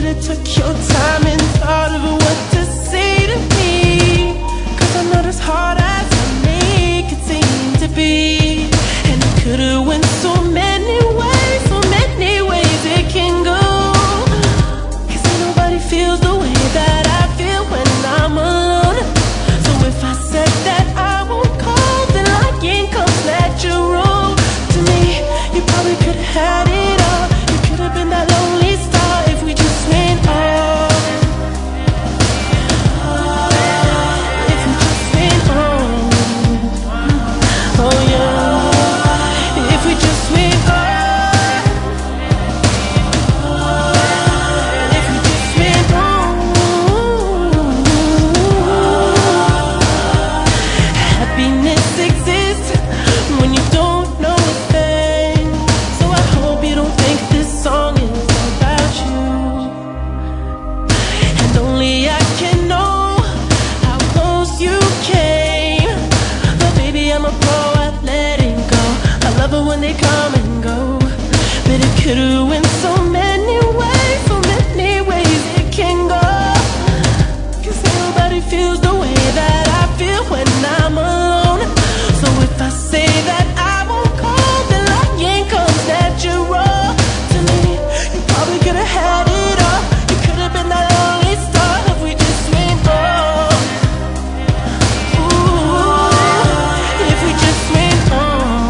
should've took your time and thought of what to say to me, 'cause I'm not as hard as I make it seem to be. And it could've went so many ways it can go, 'cause ain't nobody feels the way that I feel when I'm alone. So if I said that I won't call, then lying comes natural to me. You probably could've had it all. You could've been that lonely star if we just went on. If we just went on. Oh yeah. If we just went on. If we just went on. Happiness exists when you don't know a thing. So I hope you don't think this song is about you. And only I can know how close you came. But baby, I'm a pro at letting go. I love it when they come and go, but it could've went so many ways it can go, 'cause nobody feels the way that I feel when I'm alone. So if I say that I won't call, then lying comes natural to me. You probably could've had it all. You could've been that lonely star if we just went on. Ooh, if we just went on.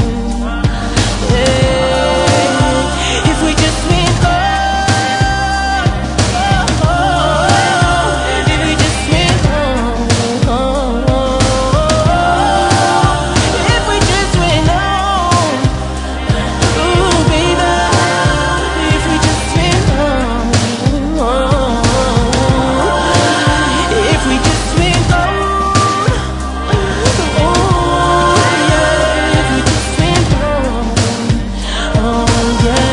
Yeah. If we just went on. If we just went on. If we just went on. Ooh, baby. If we just went on. If we just went on. Oh yeah. If we just went on. Oh yeah.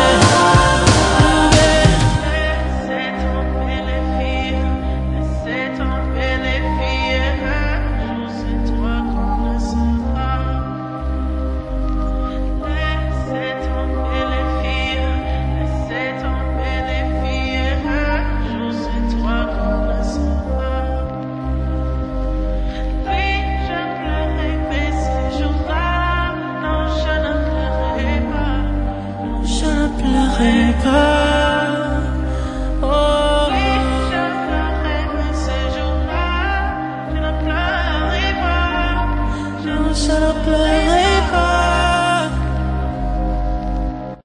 Je ne pleurerai pas. Oh. Oui, je pleurerai, mais ces jours-là, je ne pleurerai pas. Je ne pleurerai pas.